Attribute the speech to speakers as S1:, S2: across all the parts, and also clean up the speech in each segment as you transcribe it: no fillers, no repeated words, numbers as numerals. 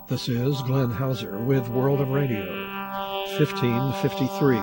S1: This is Glenn Hauser with World of Radio, 1553.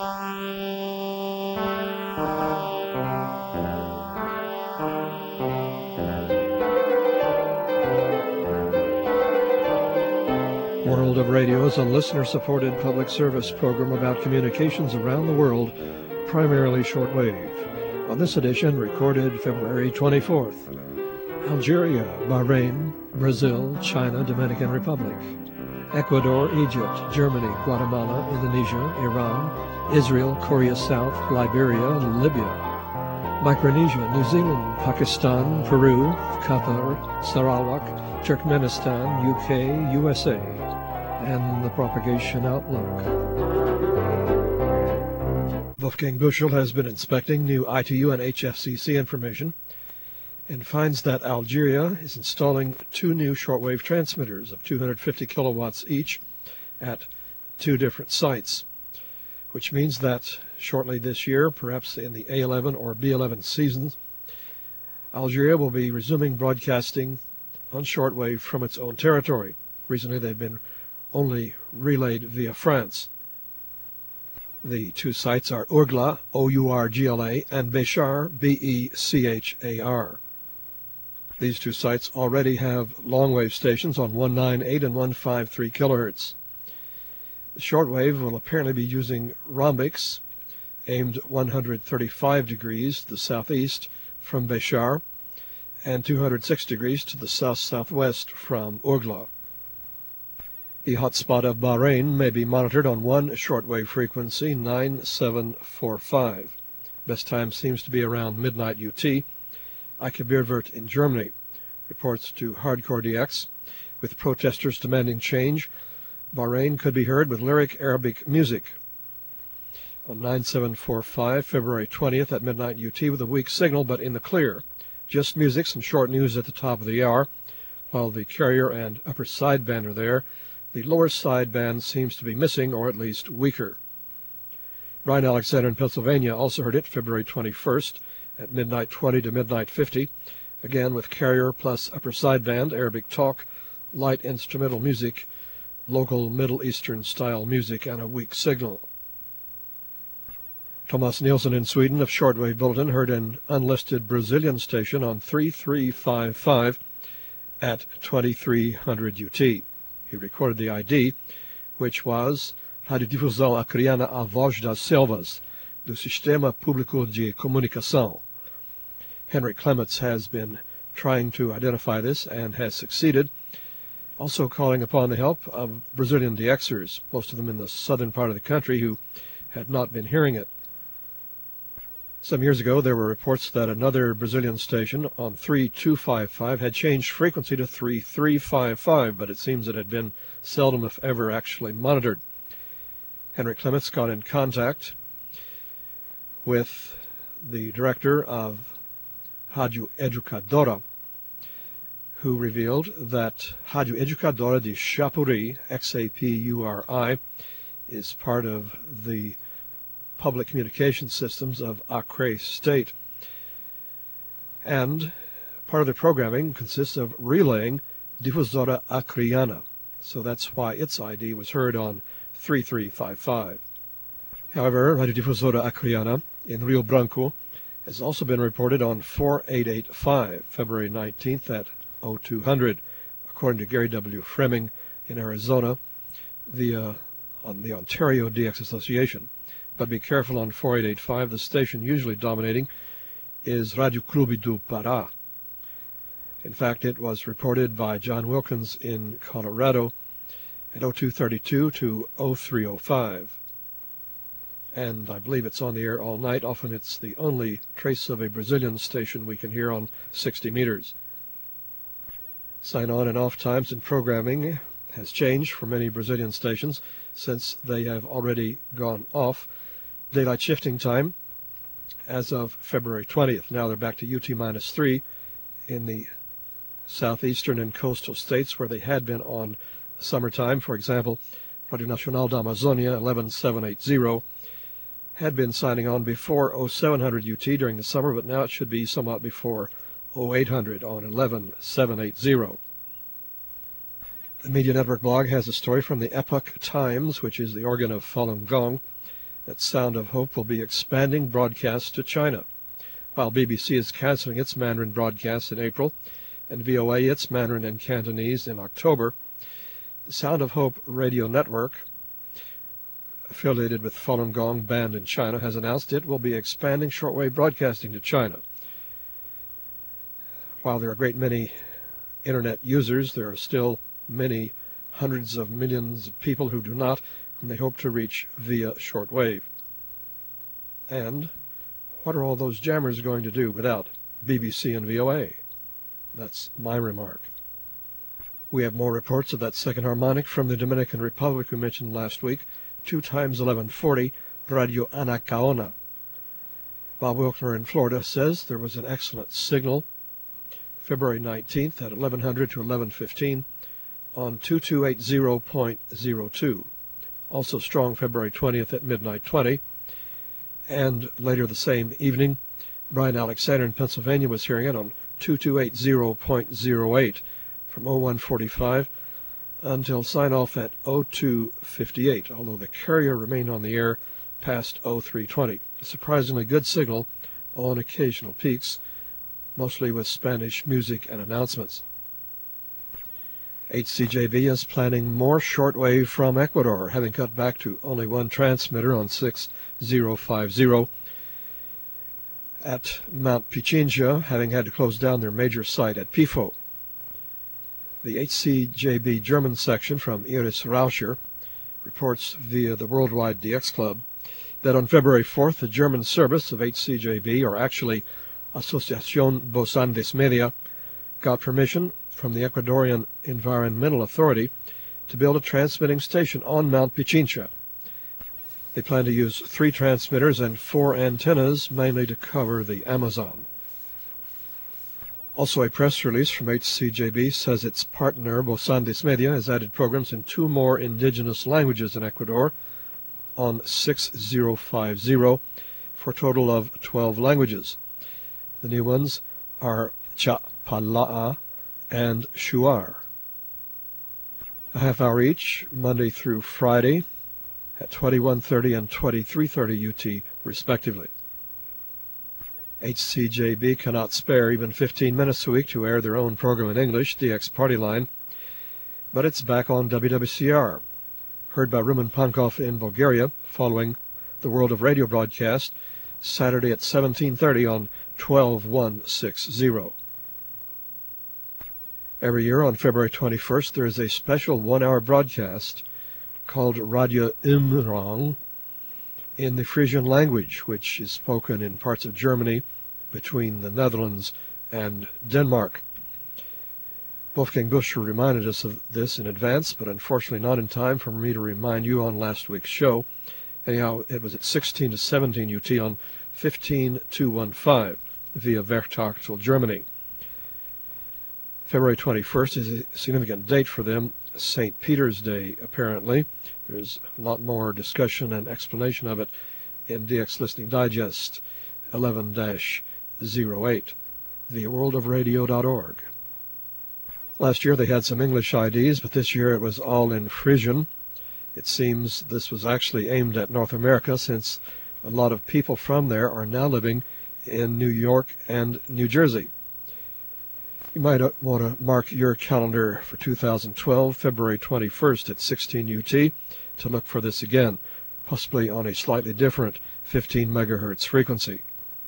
S1: World of Radio is a listener-supported public service program about communications around the world, primarily shortwave. On this edition, recorded February 24th, Algeria, Bahrain, Brazil, China, Dominican Republic, Ecuador, Egypt, Germany, Guatemala, Indonesia, Iran, Israel, Korea South, Liberia, and Libya, Micronesia, New Zealand, Pakistan, Peru, Qatar, Sarawak, Turkmenistan, UK, USA, and the propagation outlook. Wolfgang Buschel has been inspecting new ITU and HFCC information and finds that Algeria is installing two new shortwave transmitters of 250 kilowatts each at two different sites, which means that shortly this year, perhaps in the A11 or B11 seasons, Algeria will be resuming broadcasting on shortwave from its own territory. Recently, they've been only relayed via France. The two sites are Ourgla, O-U-R-G-L-A, and Béchar, B-E-C-H-A-R. These two sites already have long-wave stations on 198 and 153 kilohertz. The shortwave will apparently be using rhombics aimed 135 degrees to the southeast from Béchar and 206 degrees to the south-southwest from Ourgla. The hotspot of Bahrain may be monitored on one shortwave frequency, 9745. Best time seems to be around midnight UT. Eike Bierwirth in Germany reports to Hardcore DX, with protesters demanding change, Bahrain could be heard with lyric Arabic music. On 9745, February 20th at midnight UT with a weak signal, but in the clear. Just music, some short news at the top of the hour. While the carrier and upper sideband are there, the lower sideband seems to be missing, or at least weaker. Brian Alexander in Pennsylvania also heard it February 21st at midnight 20 to midnight 50, again with carrier plus upper sideband, Arabic talk, light instrumental music, local Middle Eastern style music, and a weak signal. Thomas Nielsen in Sweden of Shortwave Bulletin heard an unlisted Brazilian station on 3355 at 2300 UT. He recorded the ID, which was Radiodifusão Acreana A Voz das Selvas, do Sistema Público de Comunicação. Henry Clements has been trying to identify this and has succeeded, also calling upon the help of Brazilian DXers, most of them in the southern part of the country, who had not been hearing it. Some years ago, there were reports that another Brazilian station on 3255 had changed frequency to 3355, but it seems it had been seldom, if ever, actually monitored. Henry Clements got in contact with the director of Rádio Educadora, who revealed that Rádio Educadora de Xapuri, X-A-P-U-R-I, is part of the public communication systems of Acre State. And part of the programming consists of relaying Difusora Acreana, so that's why its ID was heard on 3355. However, Radiodifusora Acreana in Rio Branco has also been reported on 4885, February 19th at 0200, according to Gary W. Fremming in Arizona, on the Ontario DX Association. But be careful on 4885, the station usually dominating is Radio Clube do Pará. In fact, it was reported by John Wilkins in Colorado at 0232 to 0305. And I believe it's on the air all night. Often it's the only trace of a Brazilian station we can hear on 60 meters. Sign-on and off times in programming has changed for many Brazilian stations since they have already gone off daylight shifting time as of February 20th. Now they're back to UT-3 in the southeastern and coastal states where they had been on summertime. For example, Radio Nacional da Amazônia 11780 had been signing on before 0700 UT during the summer, but now it should be somewhat before 0800 on 11780. The Media Network blog has a story from the Epoch Times, which is the organ of Falun Gong, that Sound of Hope will be expanding broadcasts to China. While BBC is canceling its Mandarin broadcasts in April and VOA its Mandarin and Cantonese in October, the Sound of Hope radio network, affiliated with Falun Gong banned in China, has announced it will be expanding shortwave broadcasting to China. While there are a great many internet users, there are still many hundreds of millions of people who do not, whom they hope to reach via shortwave. And what are all those jammers going to do without BBC and VOA? That's my remark. We have more reports of that second harmonic from the Dominican Republic we mentioned last week, 2 times 1140, Radio Anacaona. Bob Wilkner in Florida says there was an excellent signal February 19th at 1100 to 1115 on 2280.02. Also strong February 20th at midnight 20. And later the same evening, Brian Alexander in Pennsylvania was hearing it on 2280.08 from 0145 until sign-off at 0258, although the carrier remained on the air past 0320. A surprisingly good signal on occasional peaks, mostly with Spanish music and announcements. HCJB is planning more shortwave from Ecuador, having cut back to only one transmitter on 6050 at Mount Pichincha, having had to close down their major site at Pifo. The HCJB German section from Iris Rauscher reports via the Worldwide DX Club that on February 4th, the German service of HCJB, or actually Asociación Bozán des Media, got permission from the Ecuadorian Environmental Authority to build a transmitting station on Mount Pichincha. They plan to use 3 transmitters and 4 antennas, mainly to cover the Amazon. Also, a press release from HCJB says its partner, Bozán des Media, has added programs in 2 more indigenous languages in Ecuador on 6050 for a total of 12 languages. The new ones are Chapala'a and Shuar. A half hour each, Monday through Friday, at 21:30 and 23:30 UT, respectively. HCJB cannot spare even 15 minutes a week to air their own program in English, DX Party Line, but it's back on WWCR, heard by Rumen Pankov in Bulgaria, following the World of Radio broadcast, Saturday at 17:30 on 12160. Every year on February 21st, there is a special 1-hour broadcast called Radio Umrang in the Frisian language, which is spoken in parts of Germany between the Netherlands and Denmark. Wolfgang Buscher reminded us of this in advance, but unfortunately not in time for me to remind you on last week's show. Anyhow, it was at 16 to 17 UT on 15215 via Werchtagsel, Germany. February 21st is a significant date for them, St. Peter's Day, apparently. There's a lot more discussion and explanation of it in DX Listening Digest 11-08 via worldofradio.org. Last year they had some English IDs, but this year it was all in Frisian. It seems this was actually aimed at North America, since a lot of people from there are now living in New York and New Jersey. You might want to mark your calendar for 2012, February 21st at 16 UT, to look for this again, possibly on a slightly different 15 megahertz frequency.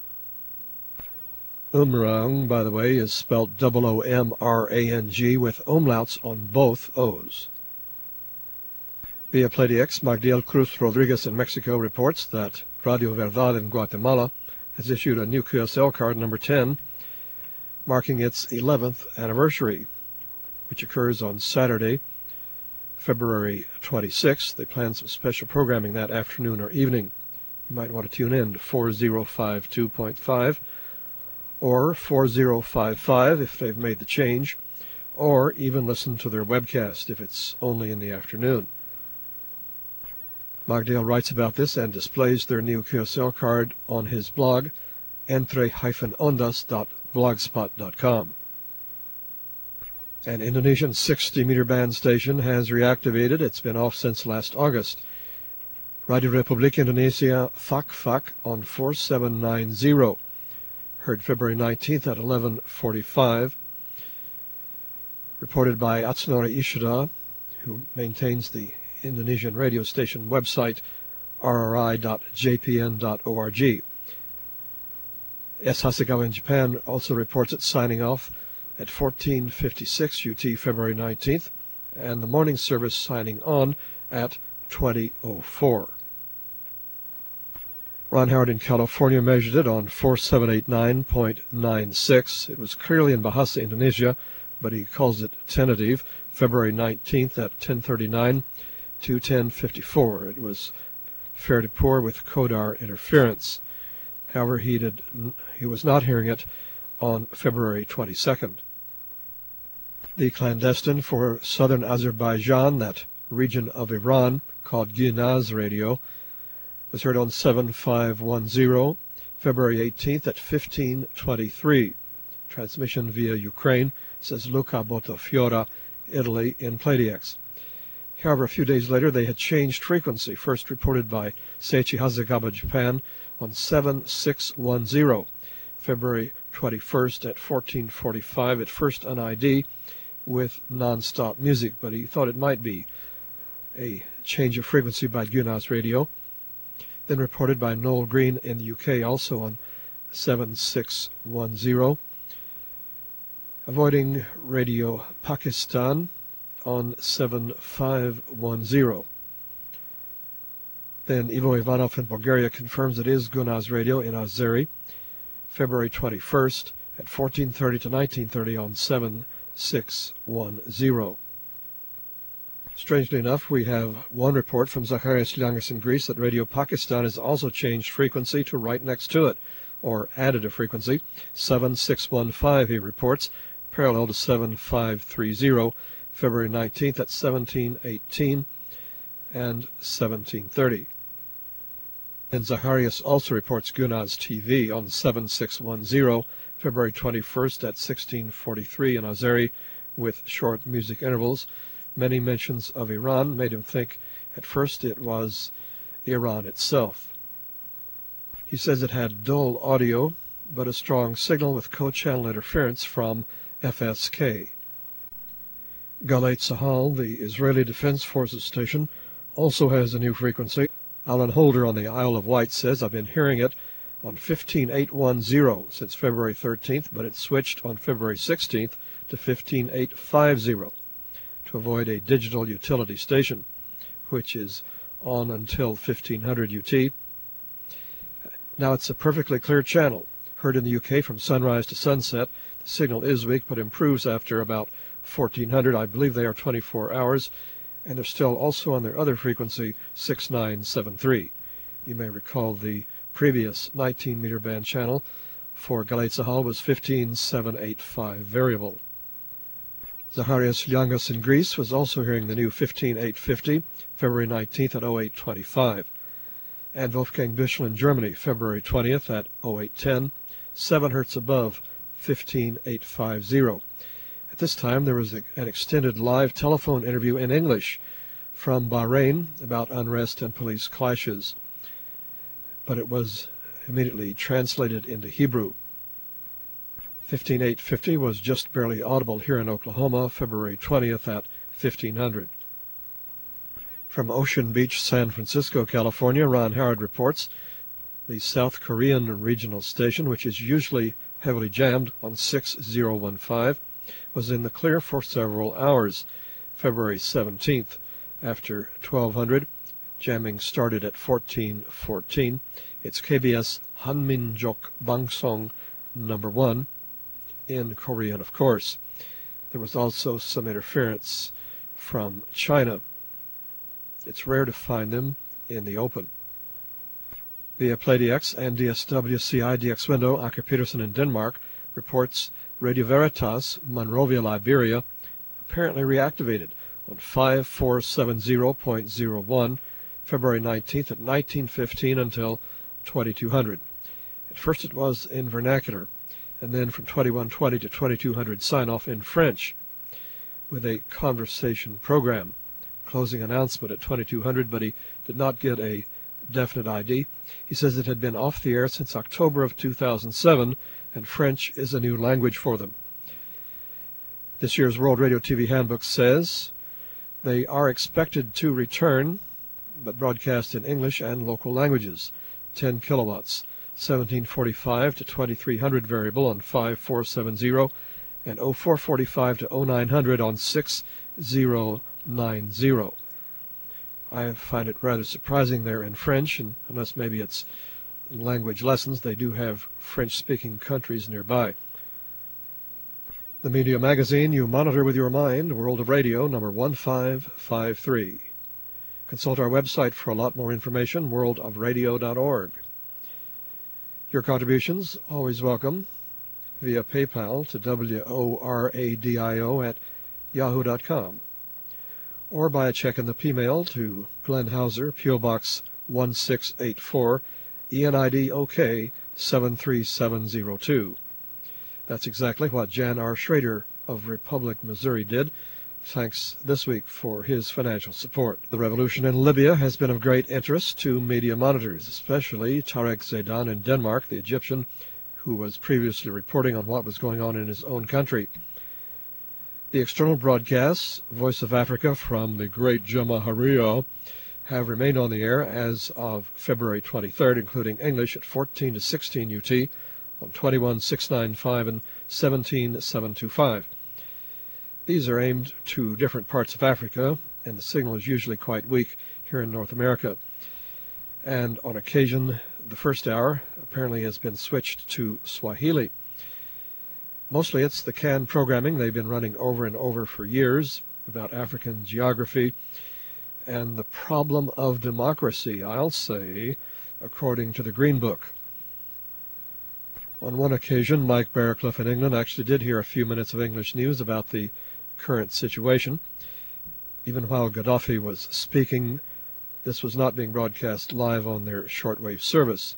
S1: Umrang, by the way, is spelled OOMRANG with umlauts on both O's. Via PlayDX, Magdiel Cruz Rodriguez in Mexico reports that Radio Verdad in Guatemala has issued a new QSL card number 10, marking its 11th anniversary, which occurs on Saturday, February 26th. They plan some special programming that afternoon or evening. You might want to tune in to 4052.5 or 4055 if they've made the change, or even listen to their webcast if it's only in the afternoon. Magdale writes about this and displays their new QSL card on his blog, entre-ondas.blogspot.com. An Indonesian 60-meter band station has reactivated. It's been off since last August. Radio Republik Indonesia Fak on 4790. Heard February 19th at 11:45. Reported by Atsunori Ishida, who maintains the Indonesian radio station website rri.jpn.org. S. Hasegawa in Japan also reports it signing off at 14:56 UT February 19th, and the morning service signing on at 20:04. Ron Howard in California measured it on 4789.96. It was clearly in Bahasa, Indonesia, but he calls it tentative, February 19th at 10:39 to 10:54. It was fair to poor with Kodar interference. However, he was not hearing it on February 22nd. The clandestine for southern Azerbaijan, that region of Iran called Gulnaz Radio, was heard on 7510, February 18th at 15:23. Transmission via Ukraine, says Luca Botafiora, Italy, in Playdex. However, a few days later they had changed frequency, first reported by Seiichi Hasegawa, Japan, on 7610, February 21st at 14:45, at first an ID with non-stop music, but he thought it might be a change of frequency by Gulnaz Radio. Then reported by Noel Green in the UK, also on 7610. Avoiding Radio Pakistan on 7510. Then Ivo Ivanov in Bulgaria confirms it is Gulnaz Radio in Azeri, February 21st at 14:30 to 19:30 on 7610. Strangely enough, we have one report from Zacharias Liangis in Greece that Radio Pakistan has also changed frequency to right next to it, or added a frequency, 7615, he reports, parallel to 7530, February 19th at 17:18 and 17:30. And Zacharias also reports Gulnaz TV on 7610, February 21st at 16:43 in Azeri, with short music intervals. Many mentions of Iran made him think at first it was Iran itself. He says it had dull audio, but a strong signal with co-channel interference from FSK. Galeit Sahal, the Israeli Defense Forces station, also has a new frequency. Alan Holder on the Isle of Wight says, I've been hearing it on 15810 since February 13th, but it switched on February 16th to 15850 to avoid a digital utility station, which is on until 1500 UT. Now it's a perfectly clear channel. Heard in the UK from sunrise to sunset. The signal is weak, but improves after about 1400. I believe they are 24 hours, and they're still also on their other frequency, 6973. You may recall the previous 19-meter band channel for Galeit Sahal was 15785 variable. Zacharias Liangis in Greece was also hearing the new 15850, February 19th at 0825. And Wolfgang Büschel in Germany, February 20th at 0810, 7 hertz above 15850. At this time, there was an extended live telephone interview in English from Bahrain about unrest and police clashes, but it was immediately translated into Hebrew. 15850 was just barely audible here in Oklahoma, February 20th at 1500. From Ocean Beach, San Francisco, California, Ron Howard reports the South Korean regional station, which is usually heavily jammed on 6015, was in the clear for several hours, February 17th. After 1200, jamming started at 1414. It's KBS Hanminjok Bangsong number 1, in Korean, of course. There was also some interference from China. It's rare to find them in the open. Via PlayDX and DSWCI DX Window, Aker Peterson in Denmark reports Radio Veritas, Monrovia, Liberia, apparently reactivated on 5470.01, February 19th at 1915 until 2200. At first it was in vernacular, and then from 2120 to 2200 sign-off in French. with a conversation program. Closing announcement at 2200, but he did not get a definite ID. He says it had been off the air since October of 2007, and French is a new language for them. This year's World Radio TV Handbook says they are expected to return, but broadcast in English and local languages. 10 kilowatts, 1745 to 2300 variable on 5470, and 0445 to 0900 on 6090. I find it rather surprising they're in French, and unless maybe it's language lessons, they do have French-speaking countries nearby. The Media Magazine you monitor with your mind, World of Radio, number 1553. Consult our website for a lot more information, worldofradio.org. Your contributions, always welcome, via PayPal to WORADIO@yahoo.com, or by a check in the P-mail to Glenn Hauser, P.O. Box 1684, ENID OK 73702. That's exactly what Jan R. Schrader of Republic, Missouri did. Thanks this week for his financial support. The revolution in Libya has been of great interest to media monitors, especially Tarek Zaidan in Denmark, the Egyptian who was previously reporting on what was going on in his own country. The external broadcasts, Voice of Africa from the Great Jamahariya, have remained on the air as of February 23rd, including English at 14 to 16 UT on 21695 and 17725. These are aimed to different parts of Africa, and the signal is usually quite weak here in North America. And on occasion, the first hour apparently has been switched to Swahili. Mostly it's the canned programming they've been running over and over for years about African geography and the problem of democracy, I'll say, according to the Green Book. On one occasion, Mike Barraclough in England actually did hear a few minutes of English news about the current situation. Even while Gaddafi was speaking, this was not being broadcast live on their shortwave service.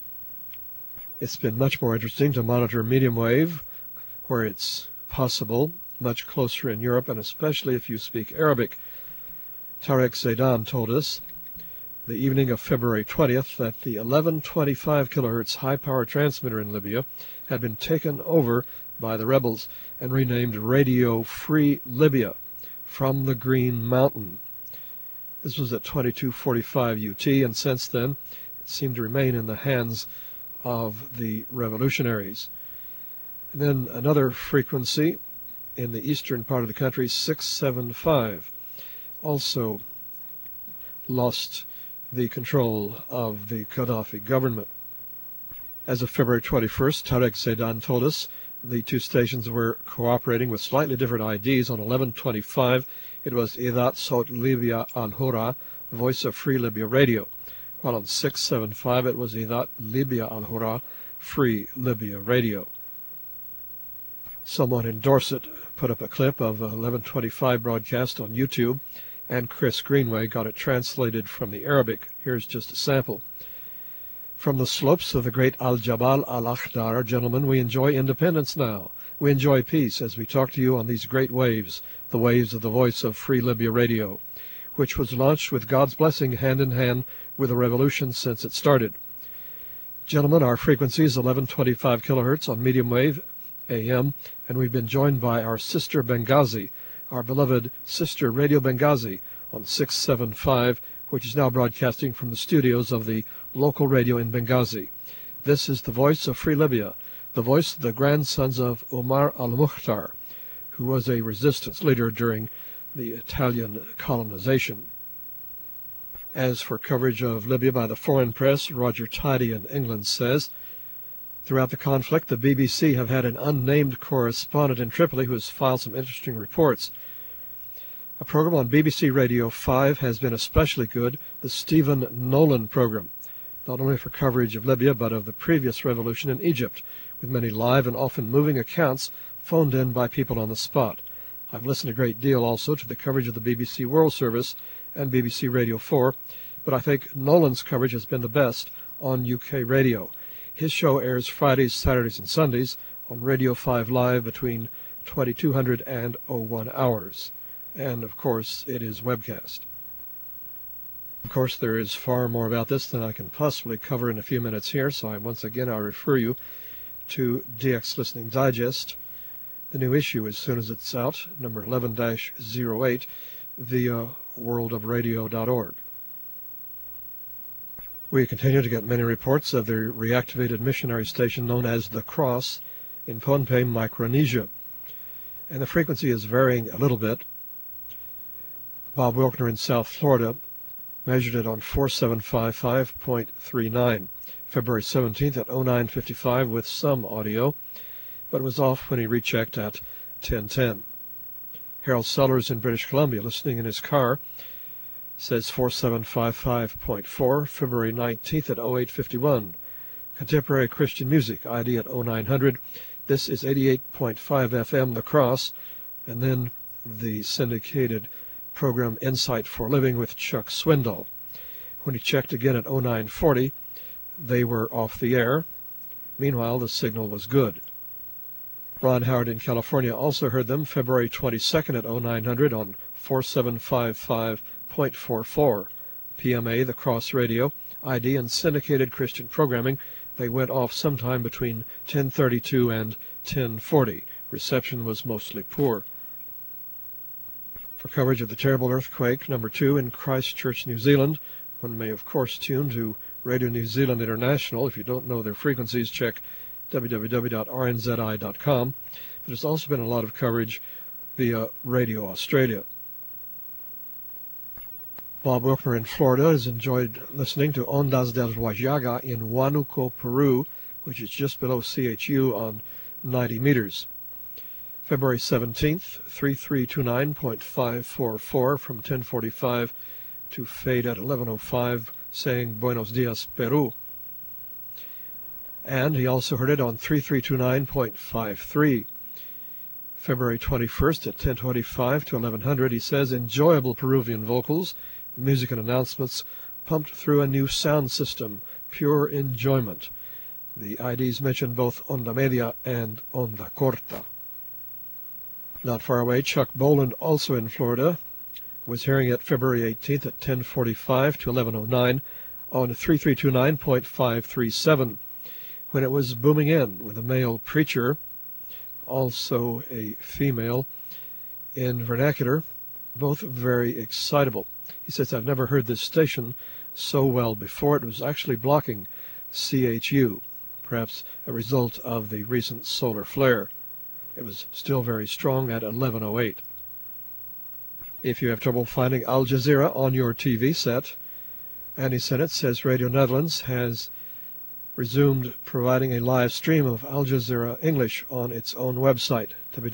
S1: It's been much more interesting to monitor medium wave, where it's possible, much closer in Europe, and especially if you speak Arabic. Tarek Zaidan told us the evening of February 20th that the 1125 kilohertz high-power transmitter in Libya had been taken over by the rebels and renamed Radio Free Libya from the Green Mountain. This was at 2245 UT, and since then it seemed to remain in the hands of the revolutionaries. And then another frequency in the eastern part of the country, 675, also lost the control of the Gaddafi government. As of February 21st, Tarek Zaidan told us the two stations were cooperating with slightly different IDs. On 1125, it was Idat Sot Libya Al-Hura, Voice of Free Libya Radio, while on 675 it was Idat Libya Al-Hura, Free Libya Radio. Someone in Dorset put up a clip of the 1125 broadcast on YouTube, and Chris Greenway got it translated from the Arabic. Here's just a sample. From the slopes of the great Al-Jabal Al-Akhdar, gentlemen, we enjoy independence now. We enjoy peace as we talk to you on these great waves, the waves of the Voice of Free Libya Radio, which was launched with God's blessing hand in hand with the revolution since it started. Gentlemen, our frequency is 1125 kilohertz on medium wave AM, and we've been joined by our sister Benghazi, our beloved sister Radio Benghazi on 675, which is now broadcasting from the studios of the local radio in Benghazi. This is the Voice of Free Libya, the voice of the grandsons of Omar al-Mukhtar, who was a resistance leader during the Italian colonization. As for coverage of Libya by the foreign press, Roger Tidy in England says, throughout the conflict, the BBC have had an unnamed correspondent in Tripoli who has filed some interesting reports. A program on BBC Radio 5 has been especially good, the Stephen Nolan program, not only for coverage of Libya but of the previous revolution in Egypt, with many live and often moving accounts phoned in by people on the spot. I've listened a great deal also to the coverage of the BBC World Service and BBC Radio 4, but I think Nolan's coverage has been the best on UK radio. His show airs Fridays, Saturdays, and Sundays on Radio 5 Live between 2200 and 01 hours. And of course, it is webcast. Of course, there is far more about this than I can possibly cover in a few minutes here, so once again I'll refer you to DX Listening Digest, the new issue as soon as it's out, number 11-08, via worldofradio.org. We continue to get many reports of the reactivated missionary station known as The Cross in Pohnpei, Micronesia, and the frequency is varying a little bit. Bob Wilkner in South Florida measured it on 4755.39, February 17th at 0955 with some audio, but was off when he rechecked at 1010. Harold Sellers in British Columbia, listening in his car, says 4755.4, February 19th at 0851. Contemporary Christian music, ID at 0900. This is 88.5 FM, The Cross, and then the syndicated program Insight for Living with Chuck Swindoll. When he checked again at 0940, they were off the air. Meanwhile, the signal was good. Ron Howard in California also heard them February 22nd at 0900 on 4755.44. PMA, The Cross Radio, ID, and syndicated Christian programming. They went off sometime between 10:32 and 10:40. Reception was mostly poor. For coverage of the terrible earthquake number 2 in Christchurch, New Zealand, one may of course tune to Radio New Zealand International. If you don't know their frequencies, check www.rnzi.com. But there's also been a lot of coverage via Radio Australia. Bob Wilkner in Florida has enjoyed listening to Ondas del Huallaga in Huánuco, Peru, which is just below CHU on 90 meters. February 17th, 3329.544 from 1045 to fade at 1105, saying Buenos Dias, Peru. And he also heard it on 3329.53. February 21st at 1025 to 1100, he says, enjoyable Peruvian vocals, music and announcements pumped through a new sound system, pure enjoyment. The IDs mention both Onda Media and Onda Corta. Not far away, Chuck Boland, also in Florida, was hearing it February 18th at 1045 to 1109 on 3329.537, when it was booming in with a male preacher, also a female, in vernacular, both very excitable. He says, I've never heard this station so well before. It was actually blocking CHU, perhaps a result of the recent solar flare. It was still very strong at 1108. If you have trouble finding Al Jazeera on your TV set, Andy Sennett says Radio Netherlands has resumed providing a live stream of Al Jazeera English on its own website,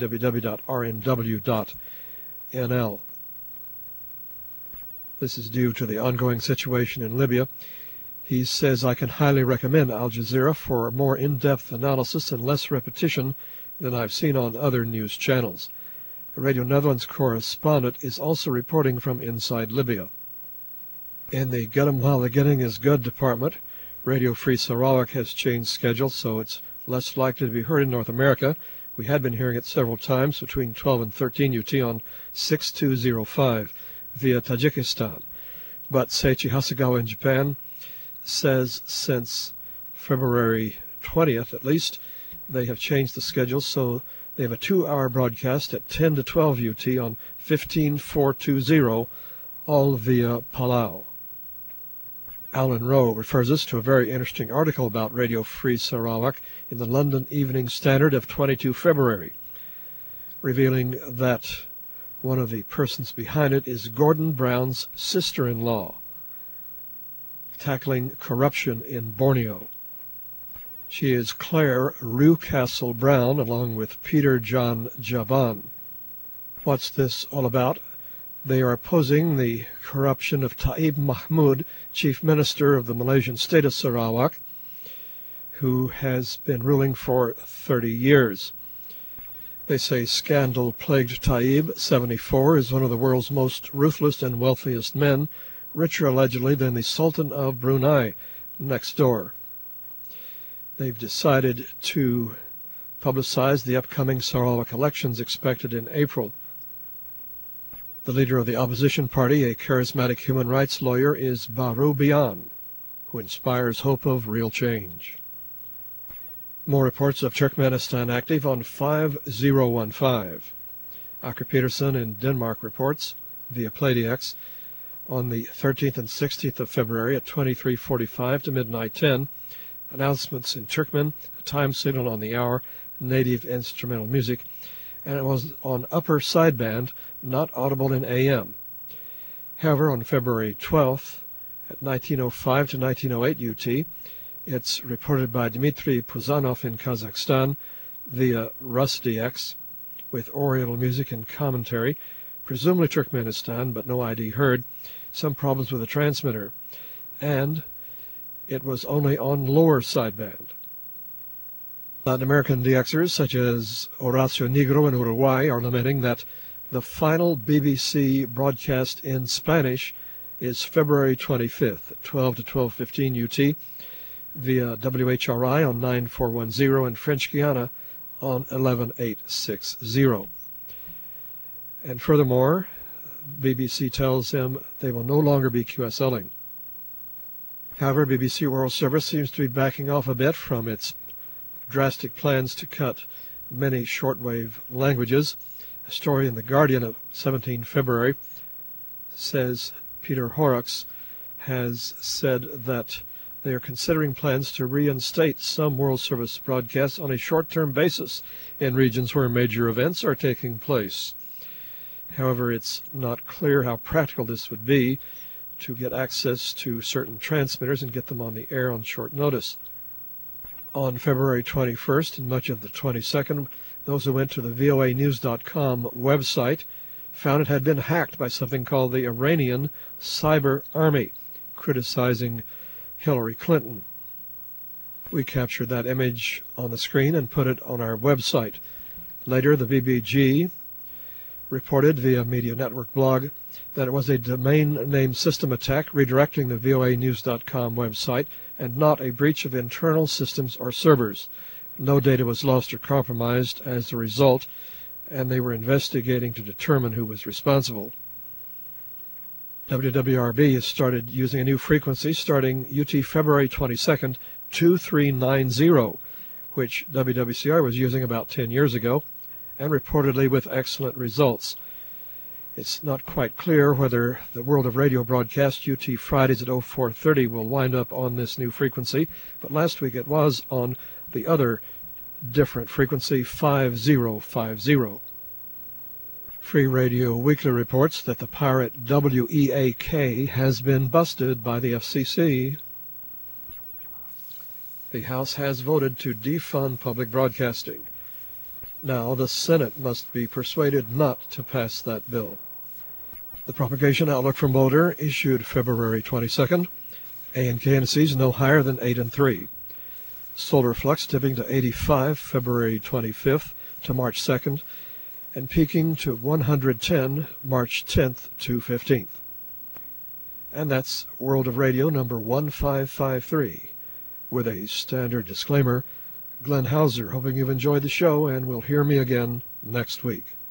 S1: www.rnw.nl. This is due to the ongoing situation in Libya. He says, I can highly recommend Al Jazeera for more in-depth analysis and less repetition than I've seen on other news channels. A Radio Netherlands correspondent is also reporting from inside Libya. In the Get 'em While the Getting is Good department, Radio Free Sarawak has changed schedule, so it's less likely to be heard in North America. We had been hearing it several times between 12 and 13 UT on 6205 via Tajikistan. But Seiichi Hasegawa in Japan says since February 20th at least, they have changed the schedule, so they have a 2-hour broadcast at 10 to 12 UT on 15420, all via Palau. Alan Rowe refers us to a very interesting article about Radio Free Sarawak in the London Evening Standard of 22 February, revealing that one of the persons behind it is Gordon Brown's sister-in-law, tackling corruption in Borneo. She is Claire Rewcastle Brown, along with Peter John Jaban. What's this all about? They are opposing the corruption of Taib Mahmud, Chief Minister of the Malaysian state of Sarawak, who has been ruling for 30 years. They say scandal-plagued Taib, 74, is one of the world's most ruthless and wealthiest men, richer allegedly than the Sultan of Brunei next door. They've decided to publicized the upcoming Sarawak elections expected in April. The leader of the opposition party, a charismatic human rights lawyer, is Baru Bian, who inspires hope of real change. More reports of Turkmenistan active on 5015. Aker Peterson in Denmark reports, via PlayDX, on the 13th and 16th of February at 23:45 to midnight 10, announcements in Turkmen, a time signal on the hour, native instrumental music, and it was on upper sideband, not audible in AM. However, on February 12th at 19:05 to 19:08 UT, it's reported by Dmitry Puzanov in Kazakhstan via RusDX with Oriental music and commentary, presumably Turkmenistan, but no ID heard, some problems with the transmitter, and it was only on lower sideband. Latin American DXers such as Horacio Negro in Uruguay are lamenting that the final BBC broadcast in Spanish is February 25th at 12 to 12:15 UT via WHRI on 9410 and French Guiana on 11860. And furthermore, BBC tells them they will no longer be QSLing. However, BBC World Service seems to be backing off a bit from its drastic plans to cut many shortwave languages. A story in The Guardian of 17 February says Peter Horrocks has said that they are considering plans to reinstate some World Service broadcasts on a short-term basis in regions where major events are taking place. However, it's not clear how practical this would be to get access to certain transmitters and get them on the air on short notice. On February 21st and much of the 22nd, those who went to the voanews.com website found it had been hacked by something called the Iranian Cyber Army, criticizing Hillary Clinton. We captured that image on the screen and put it on our website. Later, the BBG reported via Media Network blog that it was a domain name system attack redirecting the voanews.com website and not a breach of internal systems or servers. No data was lost or compromised as a result, and they were investigating to determine who was responsible. WWRB has started using a new frequency starting UT February 22nd, 2390, which WWCR was using about 10 years ago, and reportedly with excellent results. It's not quite clear whether the World of Radio broadcast UT Fridays at 0430 will wind up on this new frequency, but last week it was on the other different frequency, 5050. Free Radio Weekly reports that the pirate WEAK has been busted by the FCC. The House has voted to defund public broadcasting. Now the Senate must be persuaded not to pass that bill. The propagation outlook from Boulder issued February 22nd. A&K indices no higher than 8 and 3. Solar flux dipping to 85 February 25th to March 2nd, and peaking to 110 March 10th to 15th. And that's World of Radio number 1553. With a standard disclaimer, Glenn Hauser, hoping you've enjoyed the show and will hear me again next week.